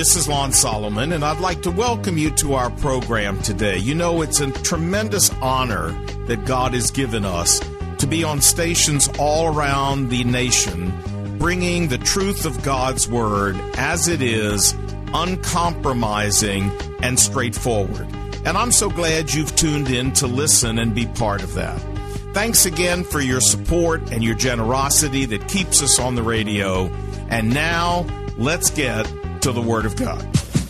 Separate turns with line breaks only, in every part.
this is Lon Solomon, and I'd like to welcome you to our program today. You know, it's a tremendous honor that God has given us to be on stations all around the nation, bringing the truth of God's Word as it is, uncompromising and straightforward. And I'm so glad you've tuned in to listen and be part of that. Thanks again for your support and your generosity that keeps us on the radio. And now, let's get to the Word of God.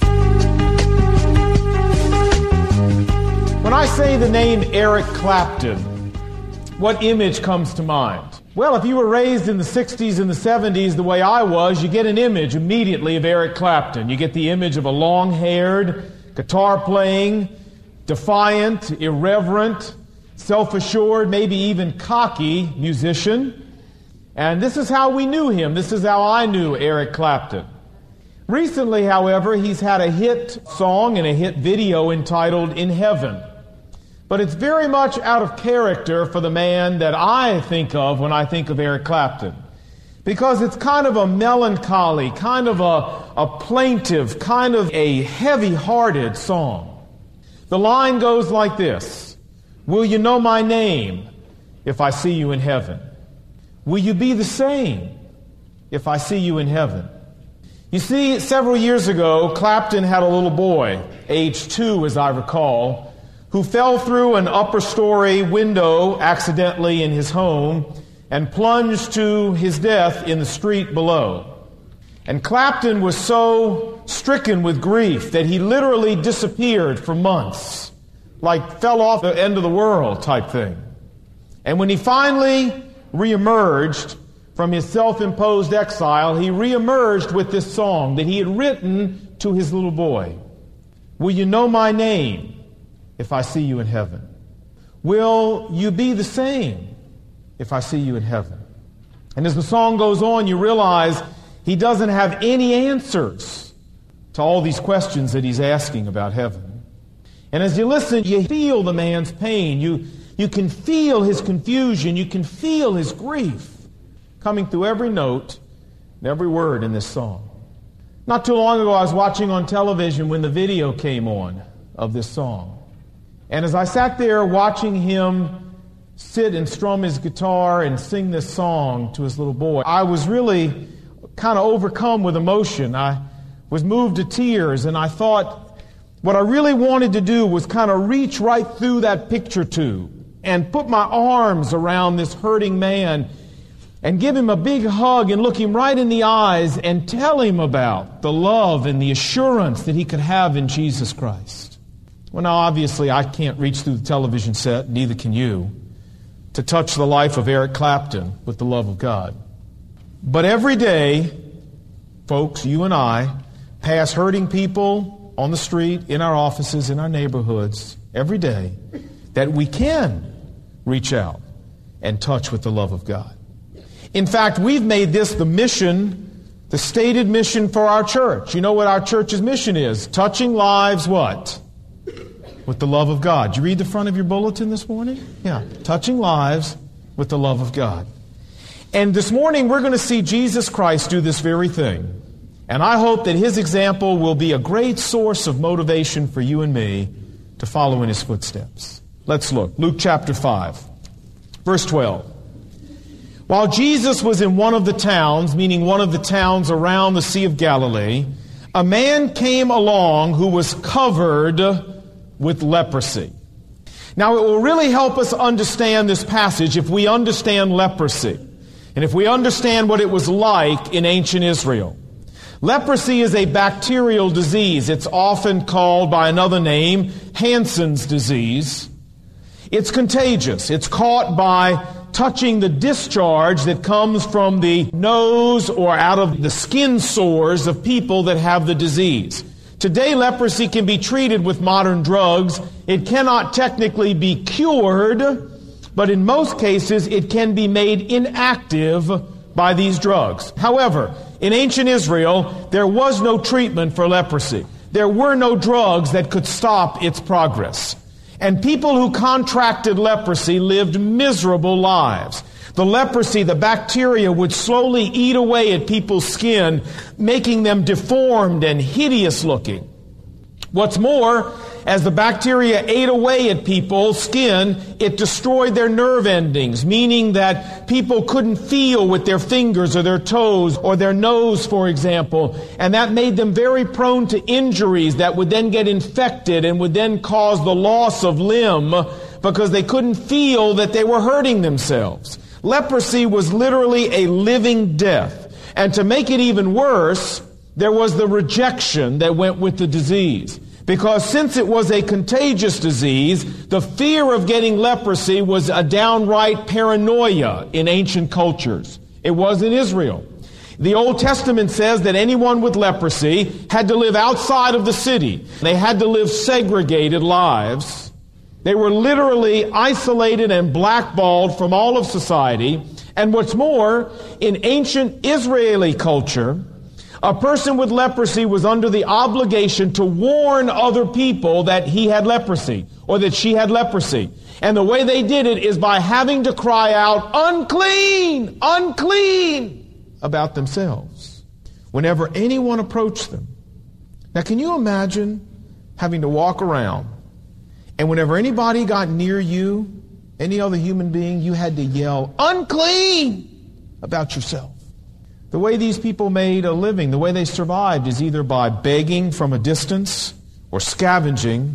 When I say the name Eric Clapton, what image comes to mind? Well, if you were raised in the 60s and the 70s the way I was, you get an image immediately of Eric Clapton. You get the image of a long-haired, guitar-playing, defiant, irreverent, self-assured, maybe even cocky musician. And this is how we knew him. This is how I knew Eric Clapton. Recently, however, he's had a hit song and a hit video entitled In Heaven. But it's very much out of character for the man that I think of when I think of Eric Clapton. Because it's kind of a melancholy, kind of a plaintive, kind of a heavy-hearted song. The line goes like this: will you know my name if I see you in heaven? Will you be the same if I see you in heaven? You see, several years ago, Clapton had a little boy, age 2 as I recall, who fell through an upper story window accidentally in his home and plunged to his death in the street below. And Clapton was so stricken with grief that he literally disappeared for months, like fell off the end of the world type thing. And when he finally reemerged from his self-imposed exile, he reemerged with this song that he had written to his little boy. Will you know my name if I see you in heaven? Will you be the same if I see you in heaven? And as the song goes on, you realize he doesn't have any answers to all these questions that he's asking about heaven. And as you listen, you feel the man's pain. You can feel his confusion. You can feel his grief coming through every note and every word in this song. Not too long ago, I was watching on television when the video came on of this song. And as I sat there watching him sit and strum his guitar and sing this song to his little boy, I was really kind of overcome with emotion. I was moved to tears, and I thought what I really wanted to do was kind of reach right through that picture tube and put my arms around this hurting man and give him a big hug and look him right in the eyes and tell him about the love and the assurance that he could have in Jesus Christ. Well, now, obviously, I can't reach through the television set, neither can you, to touch the life of Eric Clapton with the love of God. But every day, folks, you and I pass hurting people on the street, in our offices, in our neighborhoods, every day, that we can reach out and touch with the love of God. In fact, we've made this the mission, the stated mission for our church. You know what our church's mission is? Touching lives, what? With the love of God. Did you read the front of your bulletin this morning? Yeah. Touching lives with the love of God. And this morning we're going to see Jesus Christ do this very thing. And I hope that His example will be a great source of motivation for you and me to follow in His footsteps. Let's look. Luke chapter 5, verse 12. While Jesus was in one of the towns, meaning one of the towns around the Sea of Galilee, a man came along who was covered with leprosy. Now, it will really help us understand this passage if we understand leprosy, and if we understand what it was like in ancient Israel. Leprosy is a bacterial disease. It's often called by another name, Hansen's disease. It's contagious. It's caught by touching the discharge that comes from the nose or out of the skin sores of people that have the disease. Today, leprosy can be treated with modern drugs. It cannot technically be cured, but in most cases, it can be made inactive by these drugs. However, in ancient Israel, there was no treatment for leprosy. There were no drugs that could stop its progress. And people who contracted leprosy lived miserable lives. The leprosy, the bacteria, would slowly eat away at people's skin, making them deformed and hideous looking. What's more, as the bacteria ate away at people's skin, it destroyed their nerve endings, meaning that people couldn't feel with their fingers or their toes or their nose, for example, and that made them very prone to injuries that would then get infected and would then cause the loss of limb because they couldn't feel that they were hurting themselves. Leprosy was literally a living death. And to make it even worse, there was the rejection that went with the disease. Because since it was a contagious disease, the fear of getting leprosy was a downright paranoia in ancient cultures. It was in Israel. The Old Testament says that anyone with leprosy had to live outside of the city. They had to live segregated lives. They were literally isolated and blackballed from all of society. And what's more, in ancient Israeli culture, a person with leprosy was under the obligation to warn other people that he had leprosy or that she had leprosy. And the way they did it is by having to cry out, "Unclean! Unclean!" about themselves whenever anyone approached them. Now, can you imagine having to walk around and whenever anybody got near you, any other human being, you had to yell, "Unclean!" about yourself? The way these people made a living, the way they survived, is either by begging from a distance or scavenging.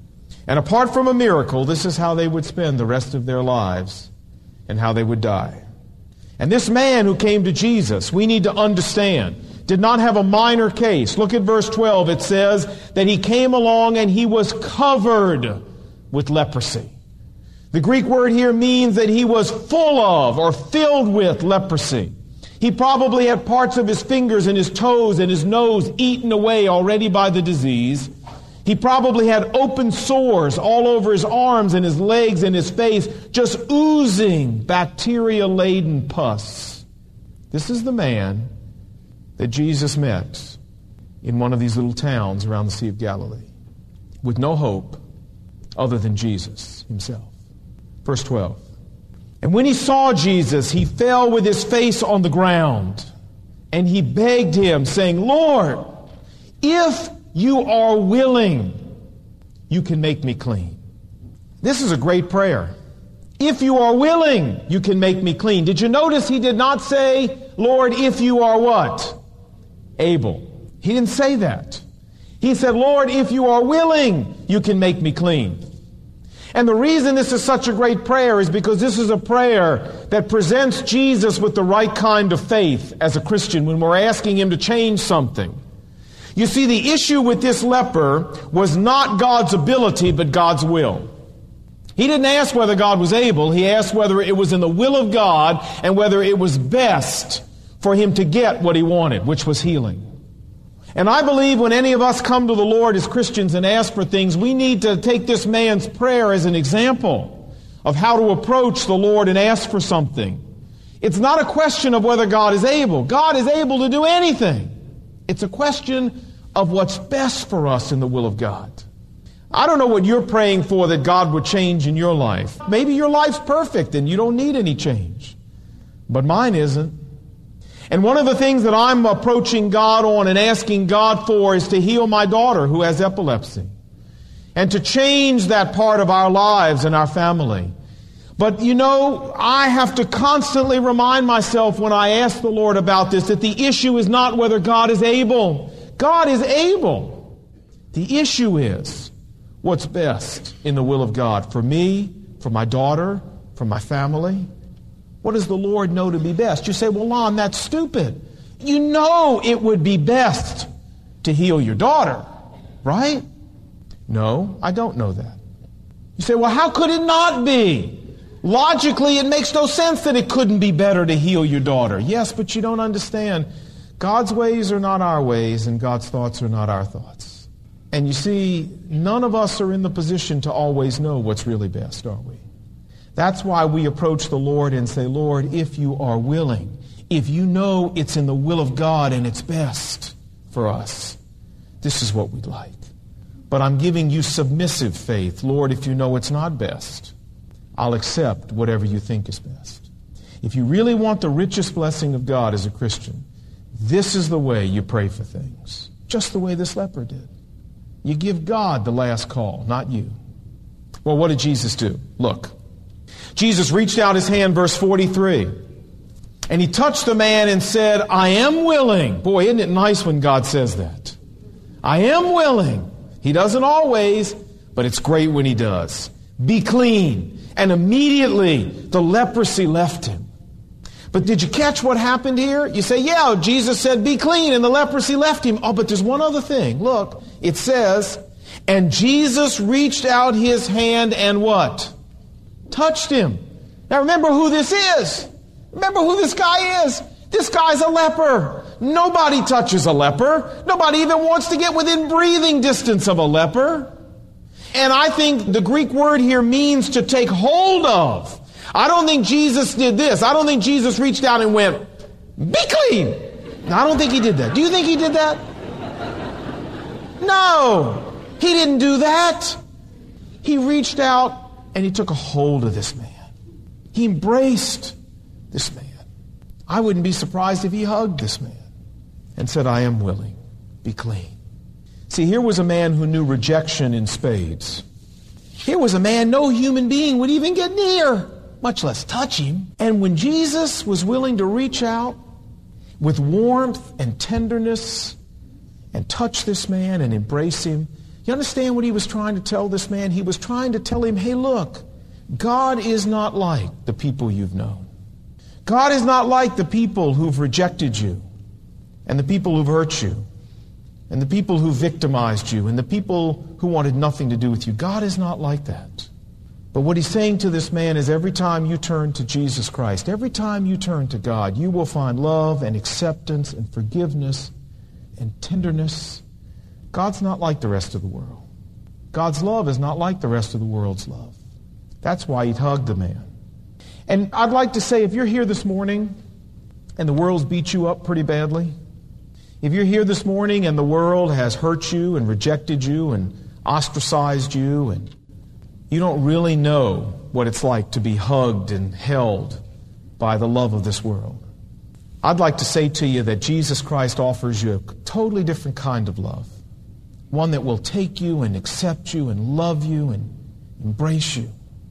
And apart from a miracle, this is how they would spend the rest of their lives and how they would die. And this man who came to Jesus, we need to understand, did not have a minor case. Look at verse 12. It says that he came along and he was covered with leprosy. The Greek word here means that he was full of or filled with leprosy. He probably had parts of his fingers and his toes and his nose eaten away already by the disease. He probably had open sores all over his arms and his legs and his face, just oozing bacteria-laden pus. This is the man that Jesus met in one of these little towns around the Sea of Galilee, with no hope other than Jesus himself. Verse 12. And when he saw Jesus, he fell with his face on the ground, and he begged him, saying, "Lord, if you are willing, you can make me clean." This is a great prayer. If you are willing, you can make me clean. Did you notice he did not say, "Lord, if you are what? Able." He didn't say that. He said, "Lord, if you are willing, you can make me clean." And the reason this is such a great prayer is because this is a prayer that presents Jesus with the right kind of faith as a Christian when we're asking him to change something. You see, the issue with this leper was not God's ability, but God's will. He didn't ask whether God was able. He asked whether it was in the will of God and whether it was best for him to get what he wanted, which was healing. And I believe when any of us come to the Lord as Christians and ask for things, we need to take this man's prayer as an example of how to approach the Lord and ask for something. It's not a question of whether God is able. God is able to do anything. It's a question of what's best for us in the will of God. I don't know what you're praying for that God would change in your life. Maybe your life's perfect and you don't need any change. But mine isn't. And one of the things that I'm approaching God on and asking God for is to heal my daughter who has epilepsy and to change that part of our lives and our family. But you know, I have to constantly remind myself when I ask the Lord about this that the issue is not whether God is able. God is able. The issue is what's best in the will of God for me, for my daughter, for my family. What does the Lord know to be best? You say, "Well, Lon, that's stupid." You know it would be best to heal your daughter, right? No, I don't know that. You say, "Well, how could it not be? Logically, it makes no sense that it couldn't be better to heal your daughter." Yes, but you don't understand. God's ways are not our ways, and God's thoughts are not our thoughts. And you see, none of us are in the position to always know what's really best, are we? That's why we approach the Lord and say, "Lord, if you are willing, if you know it's in the will of God and it's best for us, this is what we'd like. But I'm giving you submissive faith. Lord, if you know it's not best, I'll accept whatever you think is best." If you really want the richest blessing of God as a Christian, this is the way you pray for things. Just the way this leper did. You give God the last call, not you. Well, what did Jesus do? Look. Jesus reached out his hand, verse 43. And he touched the man and said, I am willing. Boy, isn't it nice when God says that? I am willing. He doesn't always, but it's great when he does. Be clean. And immediately the leprosy left him. But did you catch what happened here? You say, yeah, Jesus said be clean and the leprosy left him. Oh, but there's one other thing. Look, it says, and Jesus reached out his hand and what? Touched him. Now remember who this is. Remember who this guy is. This guy's a leper. Nobody touches a leper. Nobody even wants to get within breathing distance of a leper. And I think the Greek word here means to take hold of. I don't think Jesus did this. I don't think Jesus reached out and went, be clean. No, I don't think he did that. Do you think he did that? No, he didn't do that. He reached out and he took a hold of this man. He embraced this man. I wouldn't be surprised if he hugged this man and said, I am willing. Be clean. See, here was a man who knew rejection in spades. Here was a man no human being would even get near, much less touch him. And when Jesus was willing to reach out with warmth and tenderness and touch this man and embrace him, you understand what he was trying to tell this man? He was trying to tell him, hey, look, God is not like the people you've known. God is not like the people who've rejected you and the people who've hurt you and the people who victimized you and the people who wanted nothing to do with you. God is not like that. But what he's saying to this man is every time you turn to Jesus Christ, every time you turn to God, you will find love and acceptance and forgiveness and tenderness. God's not like the rest of the world. God's love is not like the rest of the world's love. That's why he hugged the man. And I'd like to say, if you're here this morning and the world's beat you up pretty badly, if you're here this morning and the world has hurt you and rejected you and ostracized you and you don't really know what it's like to be hugged and held by the love of this world, I'd like to say to you that Jesus Christ offers you a totally different kind of love. One that will take you and accept you and love you and embrace you.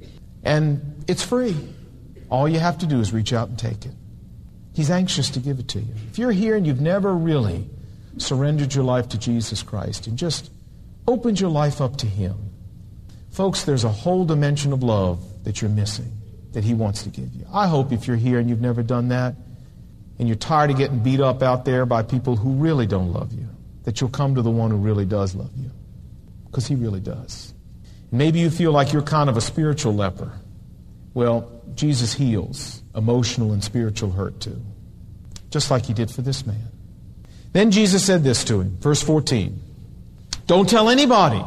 And it's free. All you have to do is reach out and take it. He's anxious to give it to you. If you're here and you've never really surrendered your life to Jesus Christ and just opened your life up to Him, folks, there's a whole dimension of love that you're missing that He wants to give you. I hope if you're here and you've never done that and you're tired of getting beat up out there by people who really don't love you, that you'll come to the one who really does love you, because He really does. Maybe you feel like you're kind of a spiritual leper. Well, Jesus heals emotional and spiritual hurt too, just like He did for this man. Then Jesus said this to him, verse 14, "Don't tell anybody,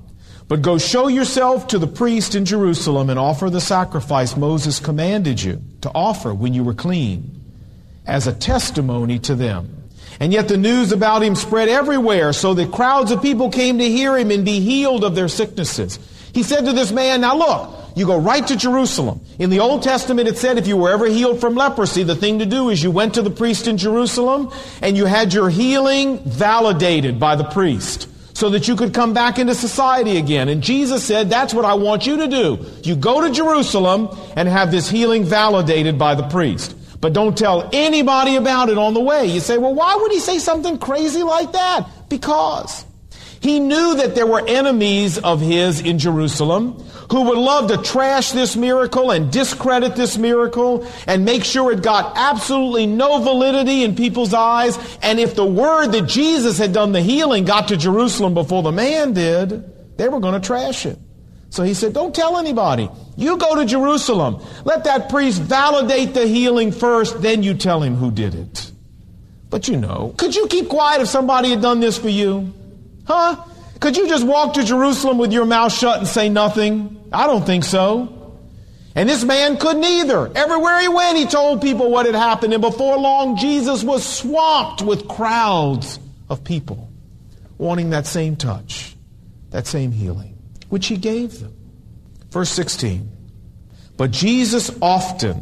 but go show yourself to the priest in Jerusalem and offer the sacrifice Moses commanded you to offer when you were clean, as a testimony to them." And yet the news about Him spread everywhere, so that crowds of people came to hear Him and be healed of their sicknesses. He said to this man, now look, you go right to Jerusalem. In the Old Testament it said if you were ever healed from leprosy, the thing to do is you went to the priest in Jerusalem and you had your healing validated by the priest so that you could come back into society again. And Jesus said, that's what I want you to do. You go to Jerusalem and have this healing validated by the priest. But don't tell anybody about it on the way. You say, well, why would He say something crazy like that? Because He knew that there were enemies of His in Jerusalem who would love to trash this miracle and discredit this miracle and make sure it got absolutely no validity in people's eyes. And if the word that Jesus had done the healing got to Jerusalem before the man did, they were going to trash it. So He said, don't tell anybody. You go to Jerusalem. Let that priest validate the healing first, then you tell him who did it. But you know, could you keep quiet if somebody had done this for you? Huh? Could you just walk to Jerusalem with your mouth shut and say nothing? I don't think so. And this man couldn't either. Everywhere he went, he told people what had happened. And before long, Jesus was swamped with crowds of people wanting that same touch, that same healing, which He gave them. Verse 16, but Jesus often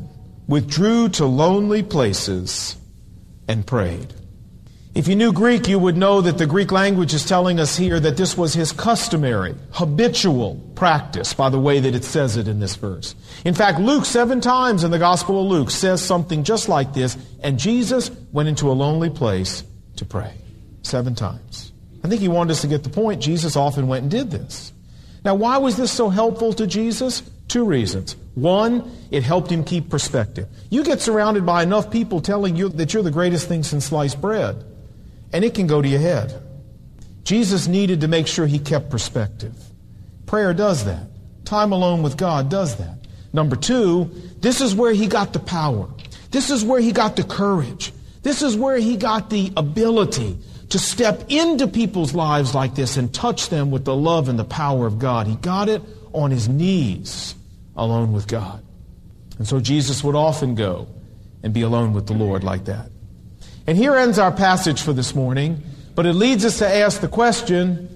withdrew to lonely places and prayed. If you knew Greek, you would know that the Greek language is telling us here that this was his customary, habitual practice by the way that it says it in this verse. In fact, Luke 7 times in the Gospel of Luke says something just like this, and Jesus went into a lonely place to pray. 7 times. I think he wanted us to get the point. Jesus often went and did this. Now, why was this so helpful to Jesus? 2 reasons. 1, it helped him keep perspective. You get surrounded by enough people telling you that you're the greatest thing since sliced bread, and it can go to your head. Jesus needed to make sure he kept perspective. Prayer does that. Time alone with God does that. Number 2, this is where he got the power. This is where he got the courage. This is where he got the ability to step into people's lives like this and touch them with the love and the power of God. He got it on his knees, alone with God. And so Jesus would often go and be alone with the Lord like that. And here ends our passage for this morning, but it leads us to ask the question,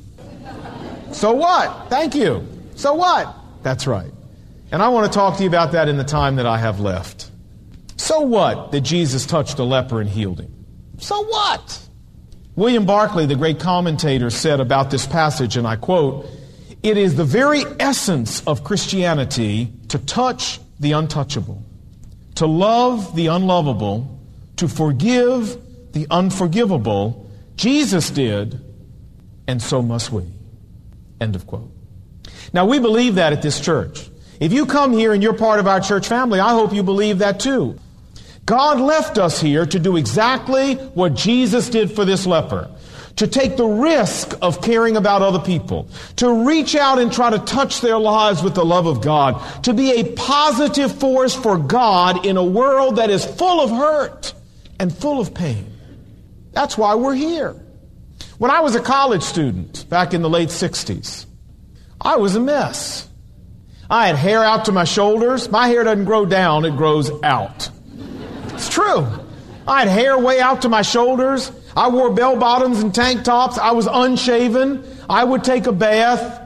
so what? Thank you. So what? That's right. And I want to talk to you about that in the time that I have left. So what that Jesus touched a leper and healed him? So what? William Barclay, the great commentator, said about this passage, and I quote, "It is the very essence of Christianity to touch the untouchable, to love the unlovable, to forgive the unforgivable. Jesus did, and so must we." End of quote. Now, we believe that at this church. If you come here and you're part of our church family, I hope you believe that too. God left us here to do exactly what Jesus did for this leper. To take the risk of caring about other people. To reach out and try to touch their lives with the love of God. To be a positive force for God in a world that is full of hurt and full of pain. That's why we're here. When I was a college student back in the late 60s, I was a mess. I had hair out to my shoulders. My hair doesn't grow down, it grows out. It's true. I had hair way out to my shoulders. I wore bell bottoms and tank tops. I was unshaven. I would take a bath.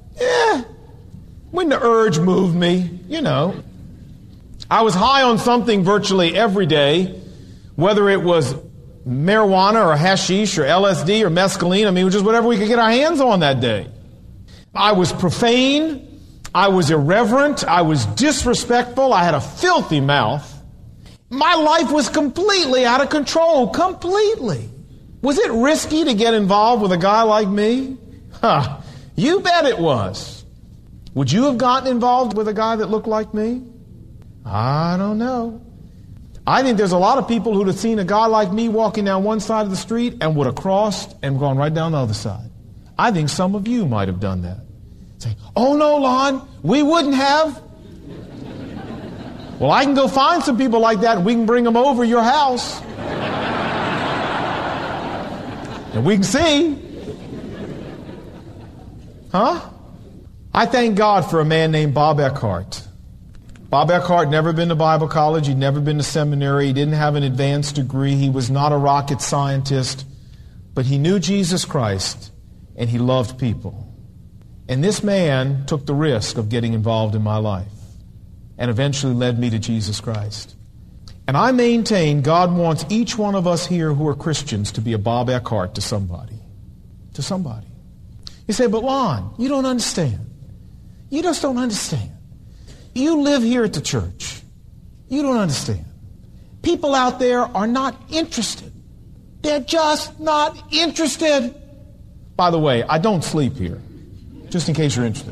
When the urge moved me, you know. I was high on something virtually every day, whether it was marijuana or hashish or LSD or mescaline. I mean, it was just whatever we could get our hands on that day. I was profane. I was irreverent. I was disrespectful. I had a filthy mouth. My life was completely out of control. Completely. Was it risky to get involved with a guy like me? You bet it was. Would you have gotten involved with a guy that looked like me? I don't know. I think there's a lot of people who'd have seen a guy like me walking down one side of the street and would have crossed and gone right down the other side. I think some of you might have done that. Say, "Oh no, Lon, we wouldn't have." Well, I can go find some people like that and we can bring them over your house. And we can see. I thank God for a man named Bob Eckhart. Bob Eckhart never been to Bible college. He'd never been to seminary. He didn't have an advanced degree. He was not a rocket scientist. But he knew Jesus Christ and he loved people. And this man took the risk of getting involved in my life and eventually led me to Jesus Christ. And I maintain God wants each one of us here who are Christians to be a Bob Eckhart to somebody. To somebody. You say, "But Lon, you don't understand. You just don't understand. You live here at the church. You don't understand. People out there are not interested. They're just not interested." By the way, I don't sleep here, just in case you're interested.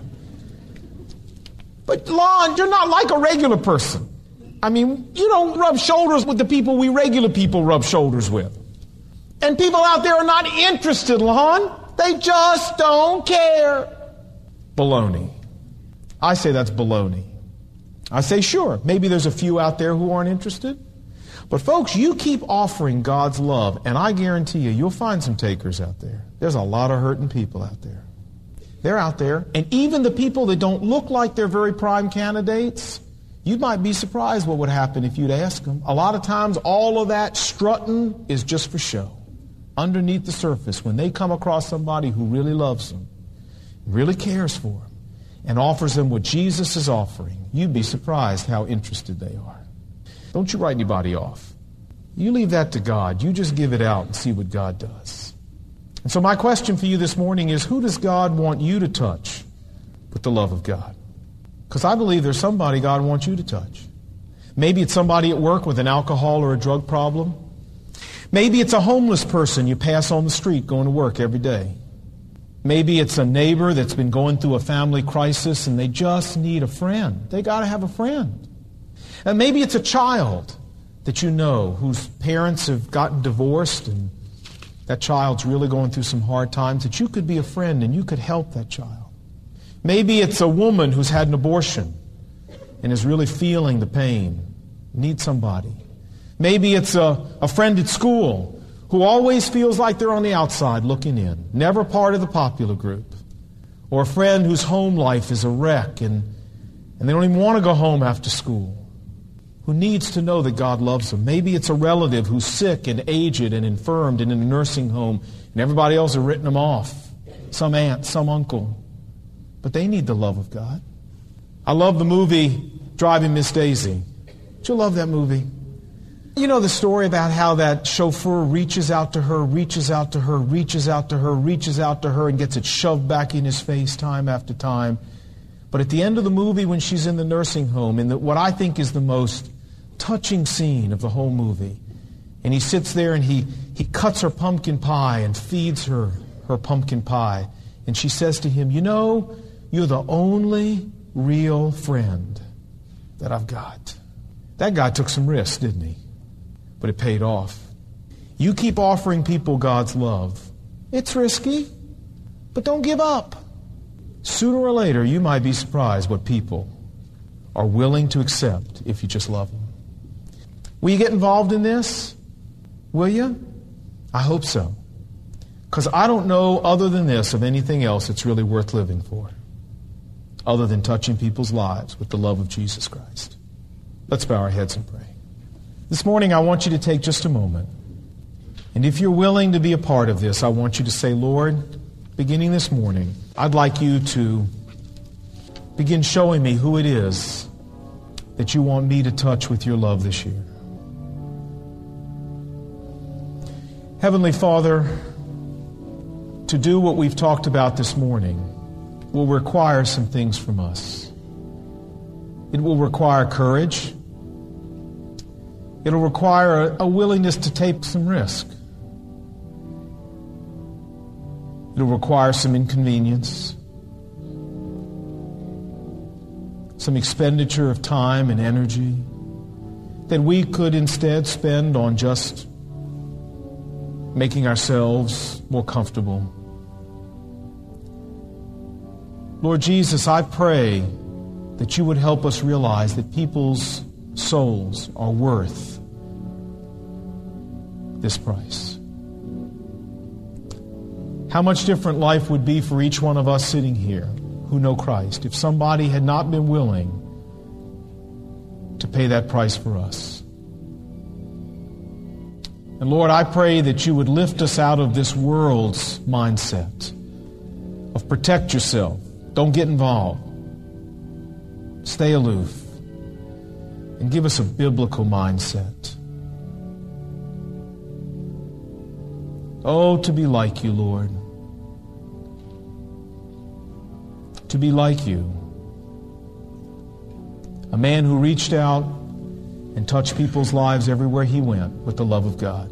"But Lon, you're not like a regular person. I mean, you don't rub shoulders with the people we regular people rub shoulders with. And people out there are not interested, Lon. They just don't care." Baloney. I say that's baloney. I say, sure, maybe there's a few out there who aren't interested. But folks, you keep offering God's love, and I guarantee you, you'll find some takers out there. There's a lot of hurting people out there. They're out there. And even the people that don't look like they're very prime candidates, you might be surprised what would happen if you'd ask them. A lot of times, all of that strutting is just for show. Underneath the surface, when they come across somebody who really loves them, really cares for them, and offers them what Jesus is offering, you'd be surprised how interested they are. Don't you write anybody off. You leave that to God. You just give it out and see what God does. And so my question for you this morning is, who does God want you to touch with the love of God? Because I believe there's somebody God wants you to touch. Maybe it's somebody at work with an alcohol or a drug problem. Maybe it's a homeless person you pass on the street going to work every day. Maybe it's a neighbor that's been going through a family crisis and they just need a friend. They got to have a friend. And maybe it's a child that you know whose parents have gotten divorced and that child's really going through some hard times, that you could be a friend and you could help that child. Maybe it's a woman who's had an abortion and is really feeling the pain, needs somebody. Maybe it's a friend at school who always feels like they're on the outside looking in, never part of the popular group. Or a friend whose home life is a wreck and they don't even want to go home after school, who needs to know that God loves them. Maybe it's a relative who's sick and aged and infirmed and in a nursing home and everybody else has written them off, some aunt, some uncle. But they need the love of God. I love the movie Driving Miss Daisy. Don't you love that movie? You know the story about how that chauffeur reaches out to her, reaches out to her, reaches out to her, reaches out to her, and gets it shoved back in his face time after time. But at the end of the movie, when she's in the nursing home, in what I think is the most touching scene of the whole movie, and he sits there and he cuts her pumpkin pie and feeds her pumpkin pie. And she says to him, you know, you're the only real friend that I've got. That guy took some risks, didn't he? But it paid off. You keep offering people God's love. It's risky, but don't give up. Sooner or later, you might be surprised what people are willing to accept if you just love them. Will you get involved in this? Will you? I hope so. Because I don't know, other than this, of anything else that's really worth living for, other than touching people's lives with the love of Jesus Christ. Let's bow our heads and pray. This morning, I want you to take just a moment. And if you're willing to be a part of this, I want you to say, Lord, beginning this morning, I'd like you to begin showing me who it is that you want me to touch with your love this year. Heavenly Father, to do what we've talked about this morning will require some things from us. It will require courage. It'll require a willingness to take some risk. It'll require some inconvenience, some expenditure of time and energy that we could instead spend on just making ourselves more comfortable. Lord Jesus, I pray that you would help us realize that people's souls are worth this price. How much different life would be for each one of us sitting here who know Christ if somebody had not been willing to pay that price for us. And Lord, I pray that you would lift us out of this world's mindset of protect yourself, don't get involved, stay aloof, and give us a biblical mindset. Oh, to be like you, Lord. To be like you. A man who reached out and touched people's lives everywhere he went with the love of God.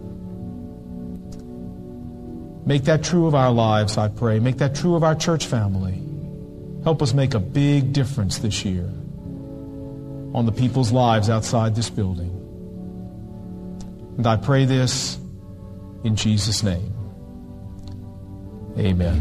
Make that true of our lives, I pray. Make that true of our church family. Help us make a big difference this year on the people's lives outside this building. And I pray this in Jesus' name. Amen.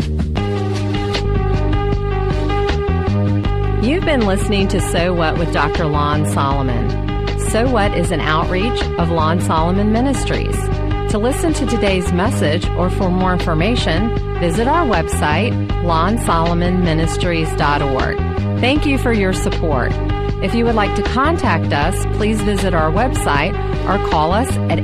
You've been listening to So What with Dr. Lon Solomon. So What is an outreach of Lon Solomon Ministries. To listen to today's message or for more information, visit our website, lonsolomonministries.org. Thank you for your support. If you would like to contact us, please visit our website or call us at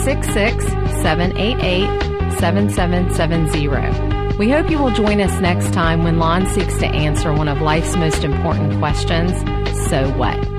866-788-7770. We hope you will join us next time when Lon seeks to answer one of life's most important questions, so what?